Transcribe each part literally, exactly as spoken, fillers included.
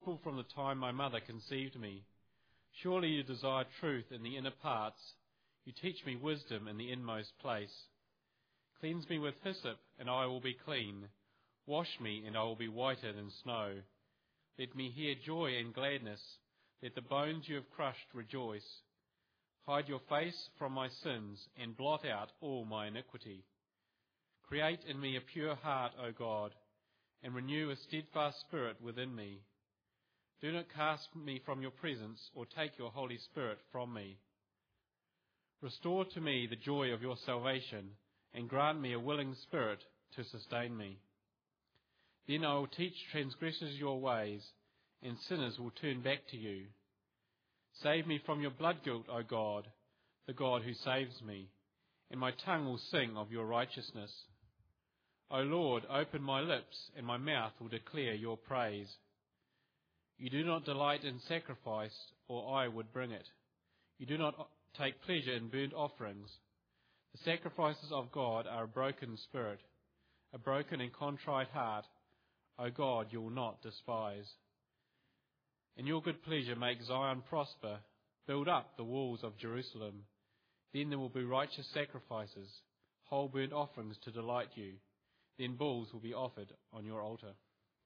from the time my mother conceived me. Surely you desire truth in the inner parts. You teach me wisdom in the inmost place. Cleanse me with hyssop, and I will be clean. Wash me, and I will be whiter than snow. Let me hear joy and gladness. Let the bones you have crushed rejoice. Hide your face from my sins, and blot out all my iniquity. Create in me a pure heart, O God, and renew a steadfast spirit within me. Do not cast me from your presence, or take your Holy Spirit from me. Restore to me the joy of your salvation, and grant me a willing spirit to sustain me. Then I will teach transgressors your ways, and sinners will turn back to you. Save me from your blood guilt, O God, the God who saves me, and my tongue will sing of your righteousness. O Lord, open my lips, and my mouth will declare your praise. You do not delight in sacrifice, or I would bring it. You do not take pleasure in burnt offerings. The sacrifices of God are a broken spirit, a broken and contrite heart. O God, you will not despise. In your good pleasure make Zion prosper. Build up the walls of Jerusalem. Then there will be righteous sacrifices, whole burnt offerings to delight you. Then bulls will be offered on your altar.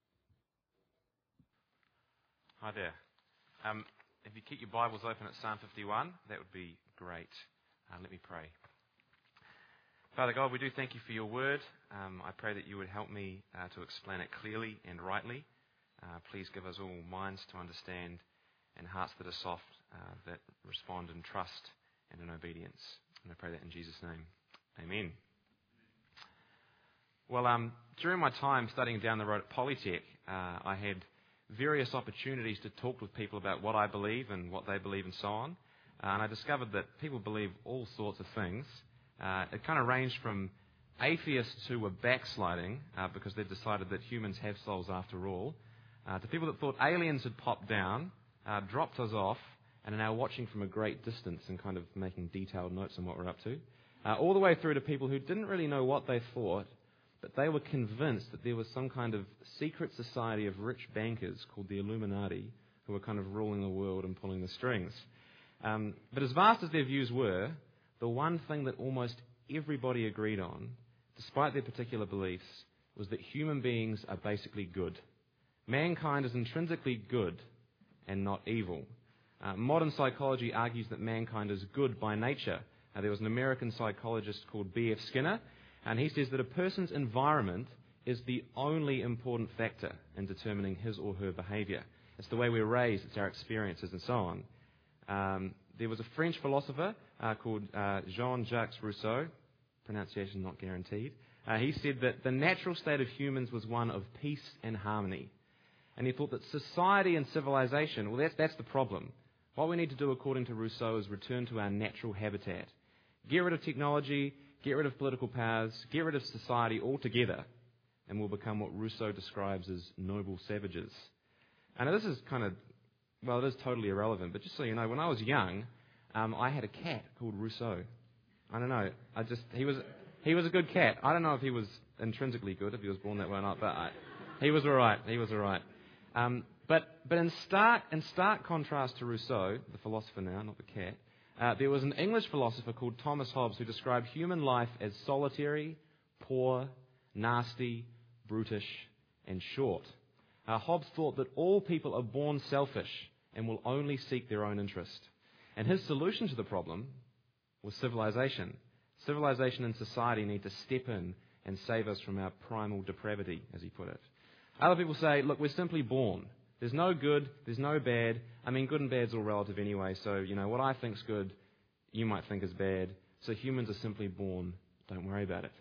Hi there. Um, if you keep your Bibles open at Psalm fifty-one, that would be great. Uh, let me pray. Father God, we do thank you for your word. Um, I pray that you would help me uh, to explain it clearly and rightly. Uh, please give us all minds to understand and hearts that are soft, uh, that respond in trust and in obedience. And I pray that in Jesus' name. Amen. Well, um, during my time studying down the road at Polytech, uh, I had various opportunities to talk with people about what I believe and what they believe and so on. Uh, and I discovered that people believe all sorts of things. Uh, it kind of ranged from atheists who were backsliding uh, because they'd decided that humans have souls after all, uh, to people that thought aliens had popped down, uh, dropped us off, and are now watching from a great distance and kind of making detailed notes on what we're up to, uh, all the way through to people who didn't really know what they thought, but they were convinced that there was some kind of secret society of rich bankers called the Illuminati who were kind of ruling the world and pulling the strings. Um, but as vast as their views were, the one thing that almost everybody agreed on, despite their particular beliefs, was that human beings are basically good. Mankind is intrinsically good and not evil. Uh, modern psychology argues that mankind is good by nature. Uh, there was an American psychologist called B F Skinner, and he says that a person's environment is the only important factor in determining his or her behaviour. It's the way we're raised, it's our experiences and so on. Um, there was a French philosopher uh, called uh, Jean-Jacques Rousseau, pronunciation not guaranteed. Uh, he said that the natural state of humans was one of peace and harmony. And he thought that society and civilization, well, that's, that's the problem. What we need to do, according to Rousseau, is return to our natural habitat. Get rid of technology, get rid of political powers, get rid of society altogether, and we'll become what Rousseau describes as noble savages. And this is kind of, well, it is totally irrelevant, but just so you know, when I was young, um, I had a cat called Rousseau. I don't know, I just, he was he was a good cat. I don't know if he was intrinsically good, if he was born that way or not, but I, he was alright, he was alright. Um, but but in stark in stark contrast to Rousseau, the philosopher now, not the cat, uh, there was an English philosopher called Thomas Hobbes who described human life as solitary, poor, nasty, brutish, and short. Uh, Hobbes thought that all people are born selfish and will only seek their own interest. And his solution to the problem was civilization. Civilization and society need to step in and save us from our primal depravity, as he put it. Other people say, look, we're simply born. There's no good, there's no bad. I mean, good and bad's all relative anyway, so, you know, what I think's good, you might think is bad. So humans are simply born. Don't worry about it.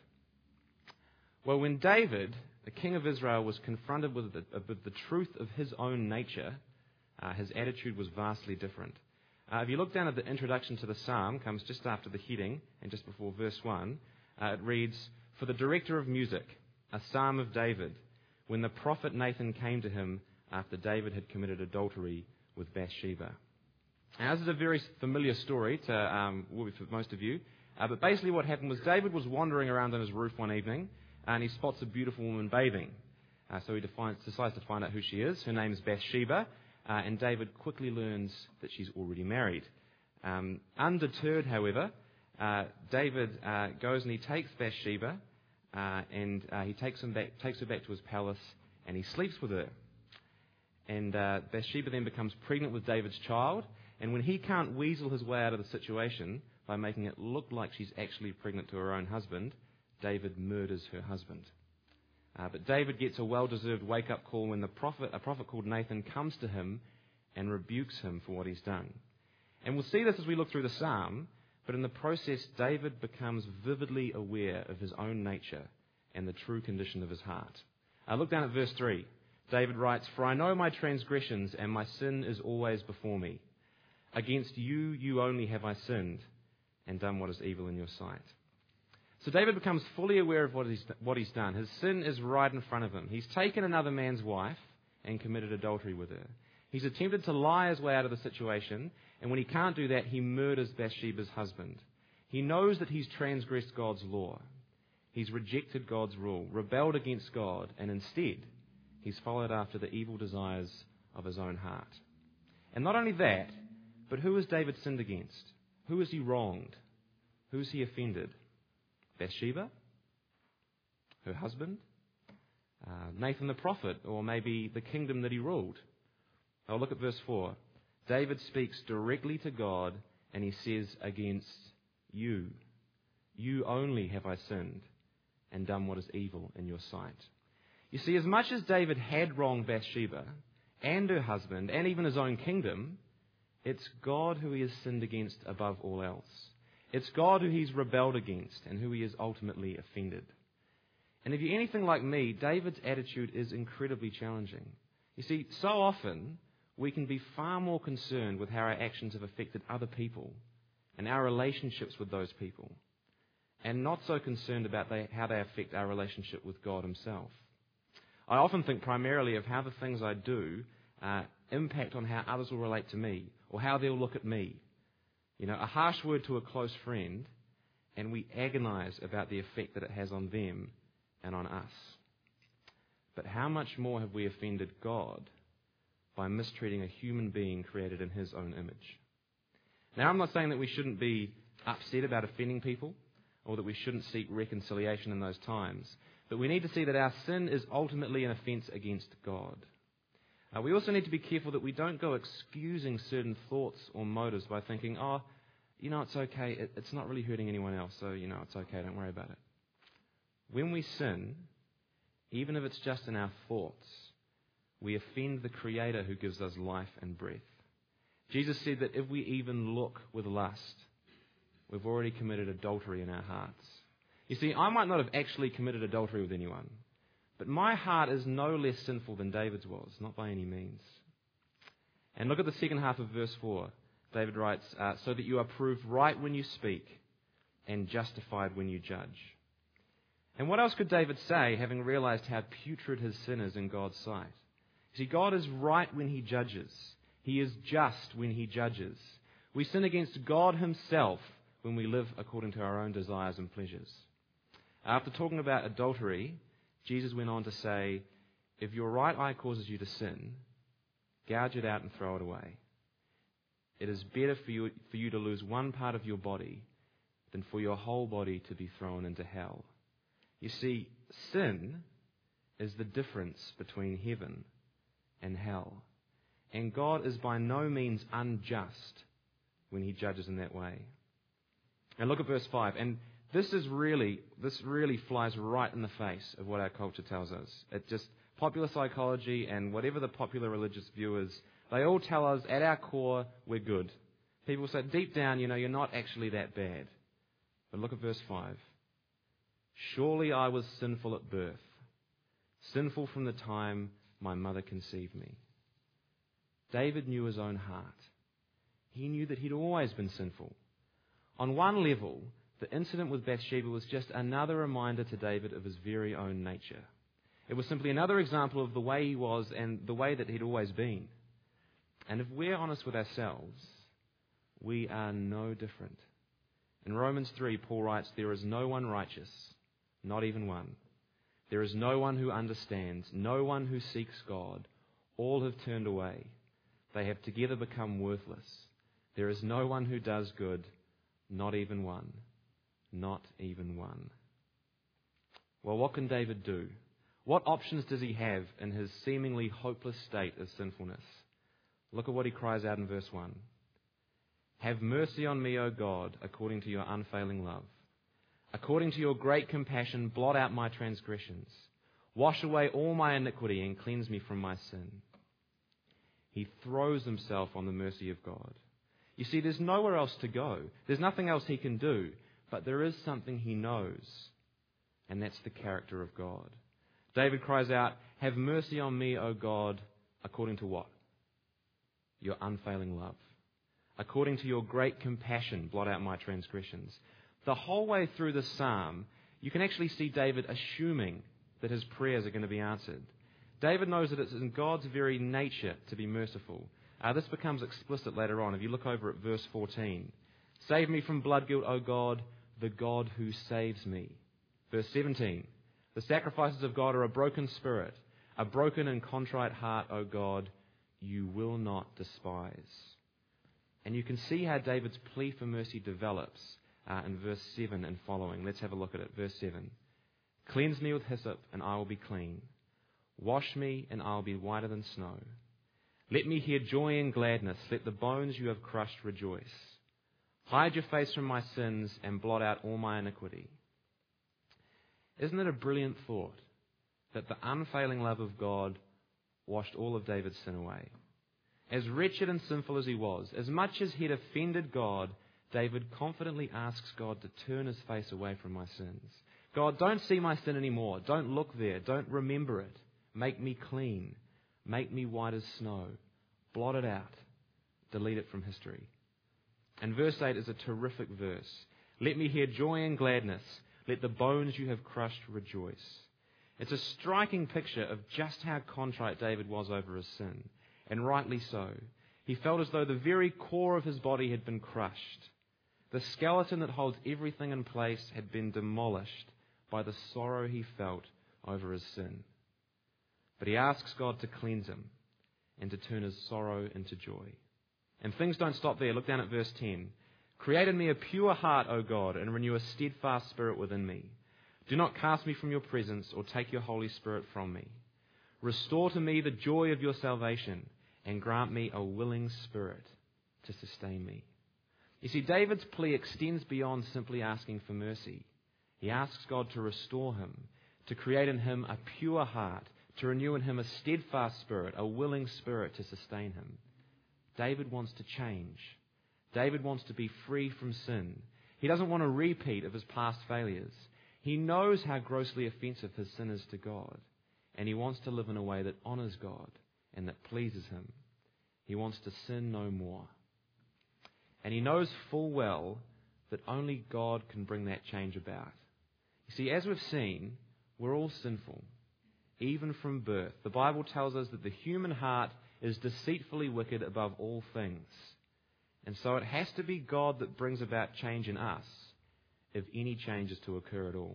Well, when David, the king of Israel, was confronted with the, with the truth of his own nature, uh, his attitude was vastly different. Uh, if you look down at the introduction to the psalm, comes just after the heading and just before verse one, uh, it reads, "For the director of music, a psalm of David, when the prophet Nathan came to him after David had committed adultery with Bathsheba." Now, this is a very familiar story to um, will be for most of you, uh, but basically what happened was David was wandering around on his roof one evening, and he spots a beautiful woman bathing. Uh, so he defines, decides to find out who she is. Her name is Bathsheba, uh, and David quickly learns that she's already married. Um, undeterred, however, uh, David uh, goes and he takes Bathsheba, uh, and uh, he takes, him back, takes her back to his palace, and he sleeps with her. And uh, Bathsheba then becomes pregnant with David's child, and when he can't weasel his way out of the situation by making it look like she's actually pregnant to her own husband, David murders her husband. Uh, but David gets a well-deserved wake-up call when the prophet, a prophet called Nathan comes to him and rebukes him for what he's done. And we'll see this as we look through the psalm, but in the process, David becomes vividly aware of his own nature and the true condition of his heart. Uh, look down at verse three. David writes, "For I know my transgressions, and my sin is always before me. Against you, you only have I sinned, and done what is evil in your sight." So David becomes fully aware of what he's, what he's done. His sin is right in front of him. He's taken another man's wife and committed adultery with her. He's attempted to lie his way out of the situation, and when he can't do that, he murders Bathsheba's husband. He knows that he's transgressed God's law. He's rejected God's rule, rebelled against God, and instead, he's followed after the evil desires of his own heart. And not only that, but who has David sinned against? Who has he wronged? Who has he offended? Bathsheba? Her husband? Uh, Nathan the prophet? Or maybe the kingdom that he ruled? Now look at verse four. David speaks directly to God and he says, "Against you, you only have I sinned and done what is evil in your sight." You see, as much as David had wronged Bathsheba and her husband and even his own kingdom, it's God who he has sinned against above all else. It's God who he's rebelled against and who he has ultimately offended. And if you're anything like me, David's attitude is incredibly challenging. You see, so often we can be far more concerned with how our actions have affected other people and our relationships with those people, and not so concerned about they, how they affect our relationship with God himself. I often think primarily of how the things I do uh, impact on how others will relate to me or how they'll look at me. You know, a harsh word to a close friend, and we agonize about the effect that it has on them and on us. But how much more have we offended God by mistreating a human being created in his own image? Now, I'm not saying that we shouldn't be upset about offending people or that we shouldn't seek reconciliation in those times, but we need to see that our sin is ultimately an offence against God. Uh, we also need to be careful that we don't go excusing certain thoughts or motives by thinking, oh, you know, it's okay, it, it's not really hurting anyone else, so, you know, it's okay, don't worry about it. When we sin, even if it's just in our thoughts, we offend the Creator who gives us life and breath. Jesus said that if we even look with lust, we've already committed adultery in our hearts. You see, I might not have actually committed adultery with anyone, but my heart is no less sinful than David's was, not by any means. And look at the second half of verse four. David writes, uh, so that you are proved right when you speak and justified when you judge. And what else could David say, having realized how putrid his sin is in God's sight? You see, God is right when he judges. He is just when he judges. We sin against God himself when we live according to our own desires and pleasures. After talking about adultery, Jesus went on to say, if your right eye causes you to sin, gouge it out and throw it away. It is better for you, for you to lose one part of your body than for your whole body to be thrown into hell. You see, sin is the difference between heaven and hell. And God is by no means unjust when he judges in that way. And look at verse five. And this is really, this really flies right in the face of what our culture tells us. It just, popular psychology and whatever the popular religious view is, they all tell us at our core we're good. People say deep down, you know, you're not actually that bad. But look at verse five. Surely I was sinful at birth, sinful from the time my mother conceived me. David knew his own heart. He knew that he'd always been sinful. On one level, the incident with Bathsheba was just another reminder to David of his very own nature. It was simply another example of the way he was and the way that he'd always been. And if we're honest with ourselves, we are no different. In Romans three, Paul writes, there is no one righteous, not even one. There is no one who understands, no one who seeks God. All have turned away. They have together become worthless. There is no one who does good, not even one. Not even one. Well, what can David do? What options does he have in his seemingly hopeless state of sinfulness? Look at what he cries out in verse one. Have mercy on me, O God, according to your unfailing love. According to your great compassion, blot out my transgressions. Wash away all my iniquity and cleanse me from my sin. He throws himself on the mercy of God. You see, there's nowhere else to go. There's nothing else he can do. But there is something he knows, and that's the character of God. David cries out, have mercy on me, O God, according to what? Your unfailing love. According to your great compassion, blot out my transgressions. The whole way through the psalm, you can actually see David assuming that his prayers are going to be answered. David knows that it's in God's very nature to be merciful. Uh, this becomes explicit later on. If you look over at verse fourteen, save me from blood guilt, O God, the God who saves me. Verse seventeen, the sacrifices of God are a broken spirit, a broken and contrite heart, O God, you will not despise. And you can see how David's plea for mercy develops uh, in verse seven and following. Let's have a look at it. Verse seven. Cleanse me with hyssop, and I will be clean. Wash me, and I will be whiter than snow. Let me hear joy and gladness. Let the bones you have crushed rejoice. Hide your face from my sins and blot out all my iniquity. Isn't it a brilliant thought that the unfailing love of God washed all of David's sin away? As wretched and sinful as he was, as much as he'd offended God, David confidently asks God to turn his face away from my sins. God, don't see my sin anymore. Don't look there. Don't remember it. Make me clean. Make me white as snow. Blot it out. Delete it from history. And verse eight is a terrific verse. Let me hear joy and gladness. Let the bones you have crushed rejoice. It's a striking picture of just how contrite David was over his sin. And rightly so. He felt as though the very core of his body had been crushed. The skeleton that holds everything in place had been demolished by the sorrow he felt over his sin. But he asks God to cleanse him and to turn his sorrow into joy. And things don't stop there. Look down at verse ten. Create in me a pure heart, O God, and renew a steadfast spirit within me. Do not cast me from your presence or take your Holy Spirit from me. Restore to me the joy of your salvation and grant me a willing spirit to sustain me. You see, David's plea extends beyond simply asking for mercy. He asks God to restore him, to create in him a pure heart, to renew in him a steadfast spirit, a willing spirit to sustain him. David wants to change. David wants to be free from sin. He doesn't want a repeat of his past failures. He knows how grossly offensive his sin is to God, and he wants to live in a way that honours God and that pleases him. He wants to sin no more. And he knows full well that only God can bring that change about. You see, as we've seen, we're all sinful, even from birth. The Bible tells us that the human heart is deceitfully wicked above all things. And so it has to be God that brings about change in us, if any change is to occur at all.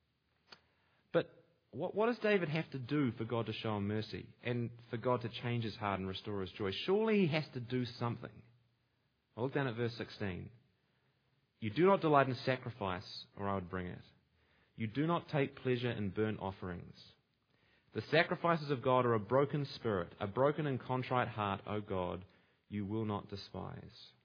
But what, what does David have to do for God to show him mercy and for God to change his heart and restore his joy? Surely he has to do something. I'll look down at verse sixteen. You do not delight in sacrifice, or I would bring it. You do not take pleasure in burnt offerings. The sacrifices of God are a broken spirit, a broken and contrite heart, O God, you will not despise.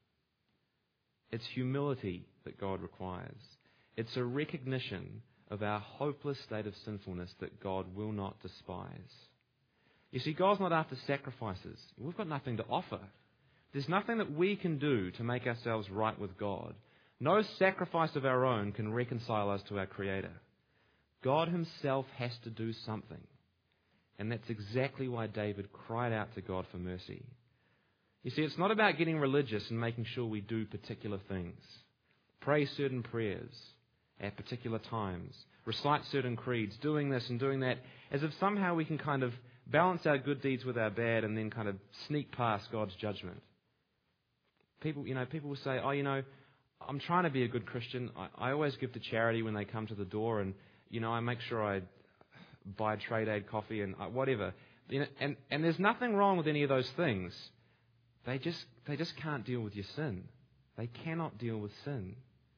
It's humility that God requires. It's a recognition of our hopeless state of sinfulness that God will not despise. You see, God's not after sacrifices. We've got nothing to offer. There's nothing that we can do to make ourselves right with God. No sacrifice of our own can reconcile us to our Creator. God himself has to do something. And that's exactly why David cried out to God for mercy. You see, it's not about getting religious and making sure we do particular things. Pray certain prayers at particular times. Recite certain creeds, doing this and doing that, as if somehow we can kind of balance our good deeds with our bad and then kind of sneak past God's judgment. People, you know, people will say, oh, you know, I'm trying to be a good Christian. I, I always give to charity when they come to the door, and, you know, I make sure I buy Trade Aid coffee and whatever. You know, and, and there's nothing wrong with any of those things. They just, they just can't deal with your sin. They cannot deal with sin.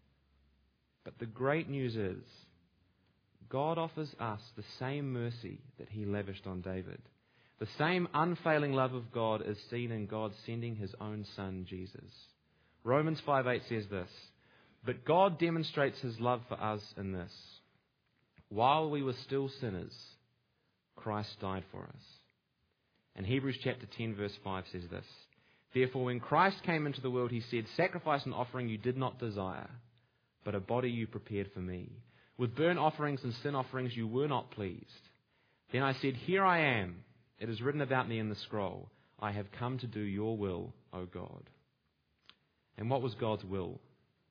But the great news is, God offers us the same mercy that he lavished on David. The same unfailing love of God is seen in God sending his own Son, Jesus. Romans five eight says this, "But God demonstrates his love for us in this. While we were still sinners, Christ died for us." And Hebrews chapter ten verse five says this, "Therefore when Christ came into the world, he said, 'Sacrifice and offering you did not desire, but a body you prepared for me. With burnt offerings and sin offerings you were not pleased. Then I said, Here I am. It is written about me in the scroll. I have come to do your will, O God.'" And what was God's will?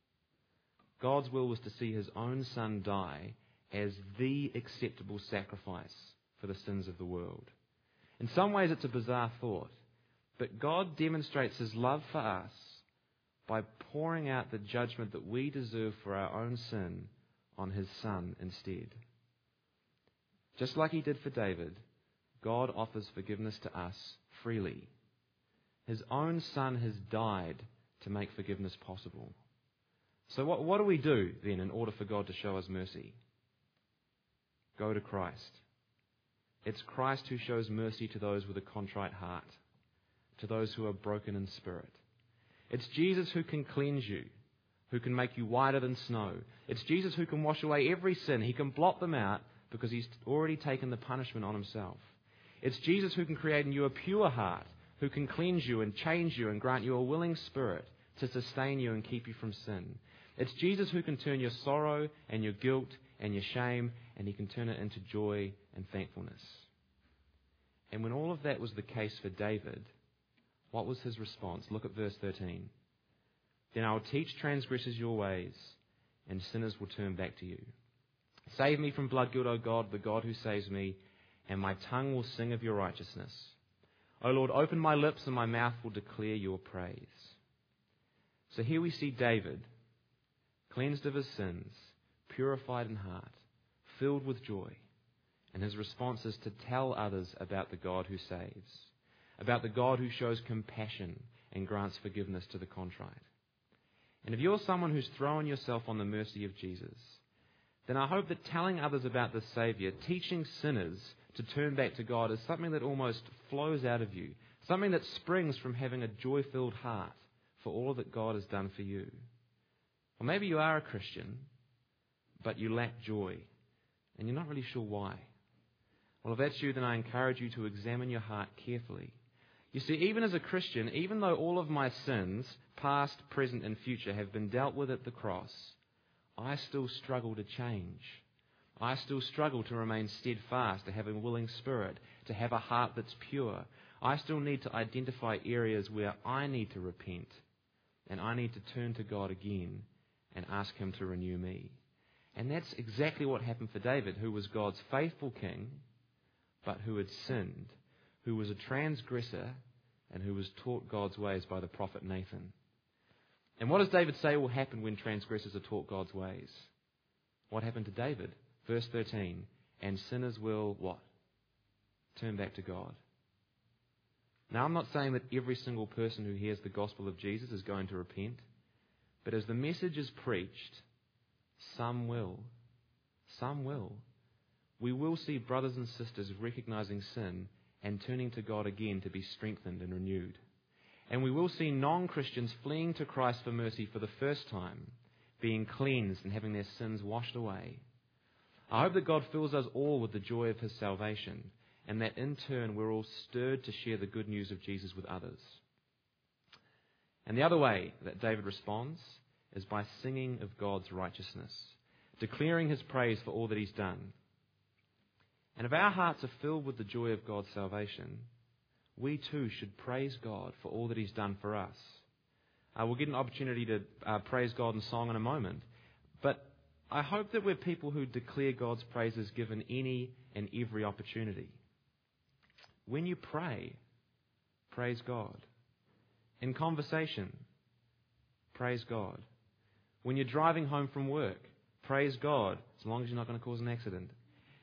God's will was to see his own Son die as the acceptable sacrifice for the sins of the world. In some ways it's a bizarre thought, but God demonstrates his love for us by pouring out the judgment that we deserve for our own sin on his Son instead. Just like he did for David, God offers forgiveness to us freely. His own Son has died to make forgiveness possible. So what, what do we do then in order for God to show us mercy? Go to Christ. It's Christ who shows mercy to those with a contrite heart, to those who are broken in spirit. It's Jesus who can cleanse you, who can make you whiter than snow. It's Jesus who can wash away every sin. He can blot them out because he's already taken the punishment on himself. It's Jesus who can create in you a pure heart, who can cleanse you and change you and grant you a willing spirit to sustain you and keep you from sin. It's Jesus who can turn your sorrow and your guilt and your shame, and he can turn it into joy and thankfulness. And when all of that was the case for David, what was his response? Look at verse thirteen. "Then I will teach transgressors your ways, and sinners will turn back to you. Save me from blood guilt, O God, the God who saves me, and my tongue will sing of your righteousness. O Lord, open my lips, and my mouth will declare your praise." So here we see David, cleansed of his sins, purified in heart, filled with joy. And his response is to tell others about the God who saves, about the God who shows compassion and grants forgiveness to the contrite. And if you're someone who's thrown yourself on the mercy of Jesus, then I hope that telling others about the Saviour, teaching sinners to turn back to God, is something that almost flows out of you, something that springs from having a joy-filled heart for all that God has done for you. Or maybe you are a Christian, but you lack joy, and you're not really sure why. Well, if that's you, then I encourage you to examine your heart carefully. You see, even as a Christian, even though all of my sins, past, present, and future, have been dealt with at the cross, I still struggle to change. I still struggle to remain steadfast, to have a willing spirit, to have a heart that's pure. I still need to identify areas where I need to repent, and I need to turn to God again and ask him to renew me. And that's exactly what happened for David, who was God's faithful king, but who had sinned, who was a transgressor, and who was taught God's ways by the prophet Nathan. And what does David say will happen when transgressors are taught God's ways? What happened to David? Verse thirteen, "And sinners will," what? Turn back to God. Now, I'm not saying that every single person who hears the gospel of Jesus is going to repent, but as the message is preached, some will. Some will. We will see brothers and sisters recognizing sin and turning to God again to be strengthened and renewed. And we will see non-Christians fleeing to Christ for mercy for the first time, being cleansed and having their sins washed away. I hope that God fills us all with the joy of his salvation, and that in turn we're all stirred to share the good news of Jesus with others. And the other way that David responds is by singing of God's righteousness, declaring his praise for all that he's done. And if our hearts are filled with the joy of God's salvation, we too should praise God for all that he's done for us. Uh, we'll get an opportunity to uh, praise God in song in a moment, but I hope that we're people who declare God's praises given any and every opportunity. When you pray, praise God. In conversation, praise God. When you're driving home from work, praise God, as long as you're not going to cause an accident.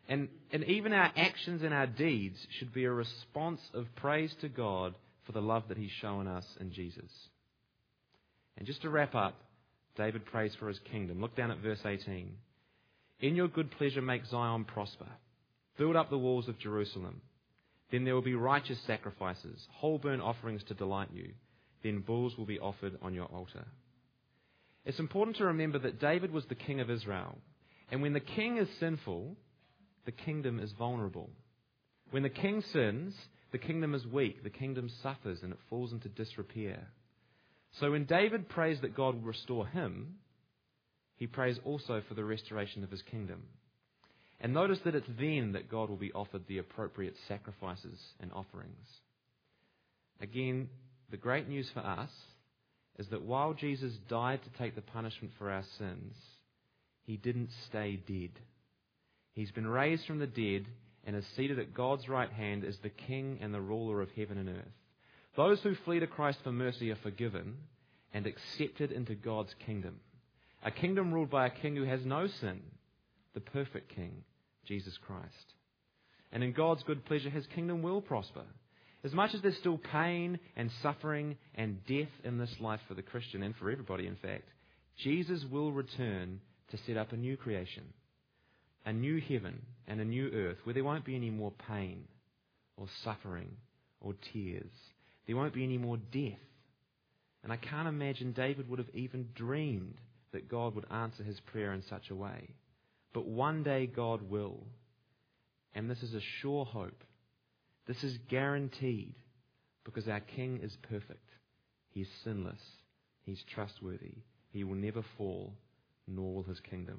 And, and even our actions and our deeds should be a response of praise to God for the love that He's shown us in Jesus. And just to wrap up, David prays for his kingdom. Look down at verse eighteen. In your good pleasure make Zion prosper. Build up the walls of Jerusalem. Then there will be righteous sacrifices, whole burnt offerings to delight you. Then bulls will be offered on your altar. It's important to remember that David was the king of Israel. And when the king is sinful, the kingdom is vulnerable. When the king sins, the kingdom is weak, the kingdom suffers, and it falls into disrepair. So when David prays that God will restore him, he prays also for the restoration of his kingdom. And notice that it's then that God will be offered the appropriate sacrifices and offerings. Again, the great news for us is that while Jesus died to take the punishment for our sins, He didn't stay dead. He's been raised from the dead and is seated at God's right hand as the King and the ruler of heaven and earth. Those who flee to Christ for mercy are forgiven and accepted into God's kingdom. A kingdom ruled by a king who has no sin, the perfect King, Jesus Christ. And in God's good pleasure, His kingdom will prosper. As much as there's still pain and suffering and death in this life for the Christian, and for everybody in fact, Jesus will return to set up a new creation, a new heaven and a new earth where there won't be any more pain or suffering or tears. There won't be any more death. And I can't imagine David would have even dreamed that God would answer his prayer in such a way. But one day God will. And this is a sure hope. This is guaranteed because our King is perfect. He's sinless. He's trustworthy. He will never fall, nor will His kingdom.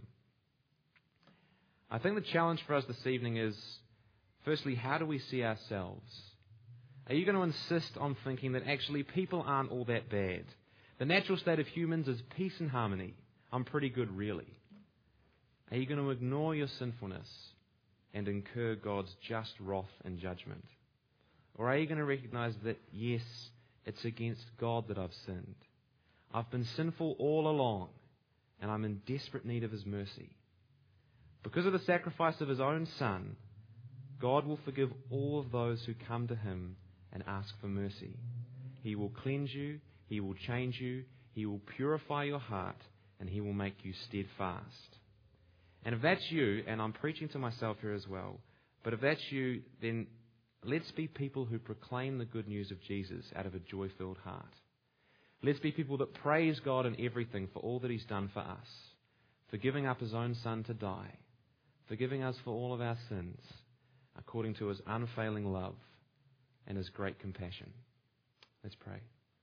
I think the challenge for us this evening is, firstly, how do we see ourselves? Are you going to insist on thinking that actually people aren't all that bad? The natural state of humans is peace and harmony. I'm pretty good, really. Are you going to ignore your sinfulness and incur God's just wrath and judgment? Or are you going to recognize that, yes, it's against God that I've sinned. I've been sinful all along, and I'm in desperate need of His mercy. Because of the sacrifice of His own Son, God will forgive all of those who come to Him and ask for mercy. He will cleanse you, He will change you, He will purify your heart, and He will make you steadfast. And if that's you, and I'm preaching to myself here as well, but if that's you, then let's be people who proclaim the good news of Jesus out of a joy-filled heart. Let's be people that praise God in everything for all that He's done for us, for giving up His own Son to die, forgiving us for all of our sins, according to His unfailing love and His great compassion. Let's pray.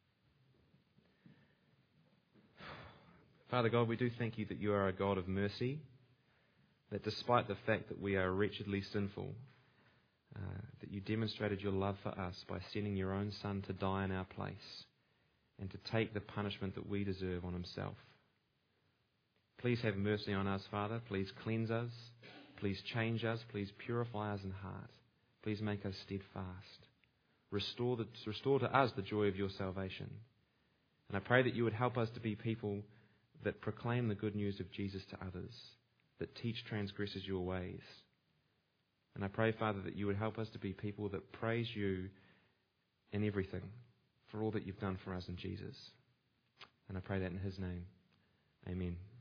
Father God, we do thank You that You are a God of mercy, that despite the fact that we are wretchedly sinful, uh, that You demonstrated Your love for us by sending Your own Son to die in our place and to take the punishment that we deserve on Himself. Please have mercy on us, Father. Please cleanse us. Please change us. Please purify us in heart. Please make us steadfast. Restore, the, restore to us the joy of Your salvation. And I pray that You would help us to be people that proclaim the good news of Jesus to others, that teach transgressors Your ways. And I pray, Father, that You would help us to be people that praise You in everything for all that You've done for us in Jesus. And I pray that in His name. Amen.